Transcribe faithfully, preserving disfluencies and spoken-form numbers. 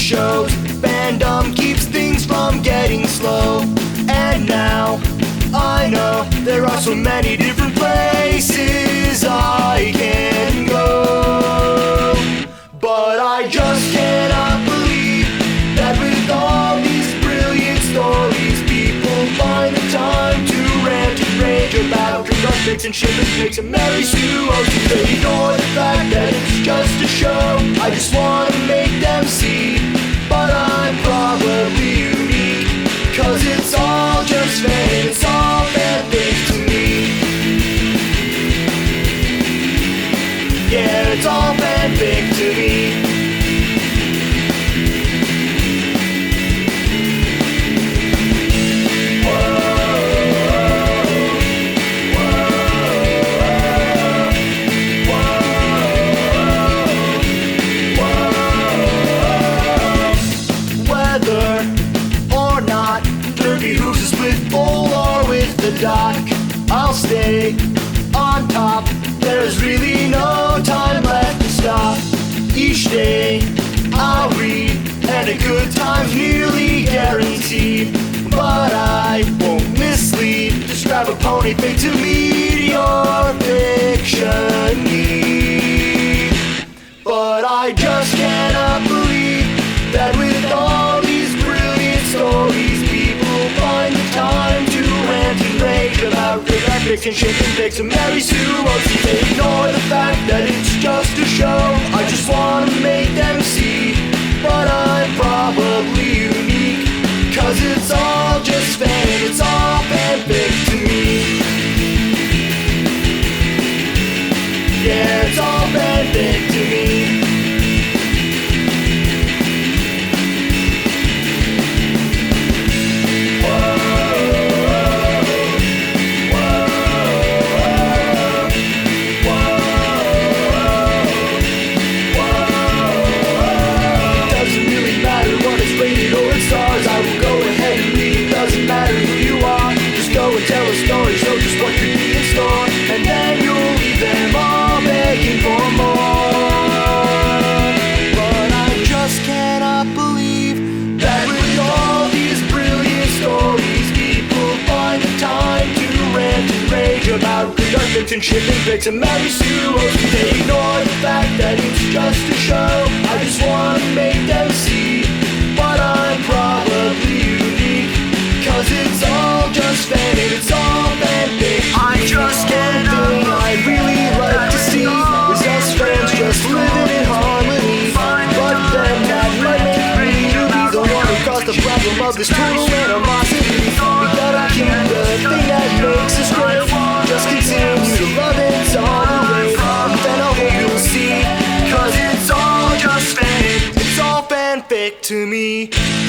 shows. Fandom keeps things from getting slow. And now I know there are so many different places I can go, but I just cannot believe that with all these brilliant stories, people find the time to rant and rage about drink on pics and ship and pics and Mary Sue. Oh, they ignore the fact that it's just a show. I just wanna make them see, but I'm probably unique, cause it's all just fame, it's all fan-fic to me. Yeah, it's all fan-fic to me. Who's a split bowl or with the doc, I'll stay on top. There's really no time left to stop. Each day I'll read, and a good time's nearly guaranteed. But I won't mislead, just grab a pony pick to meet your fiction need. But I just cannot believe that with all these brilliant stories, find the time to rant and rage about good pics and shit and pics and Mary Sue. Oh, they ignore the fact that it's just a show. I just wanna make them see, but I'm probably unique, cause it's all just fame, it's all fanfic to me. Yeah, it's all fanfic to me. Tell a story, show just what could be in store, and then you'll leave them all begging for more. But I just cannot believe that with all these brilliant stories, people find the time to rant and rage about good pics and shit and pics and Mary Sue. They ignore the fact that it's just a show. I just want to make them see, but I'm probably unique, cause it's all just fame, it's all fanfic. I just can't do. I'd really like to see is us friends just living in harmony, but then that might make me be the one who caused the problem of this total animosity. We gotta keep the thing that makes us great, just continue to love it, tolerate, and then I hope you'll see, cause it's all just fame, it's all fanfic to me.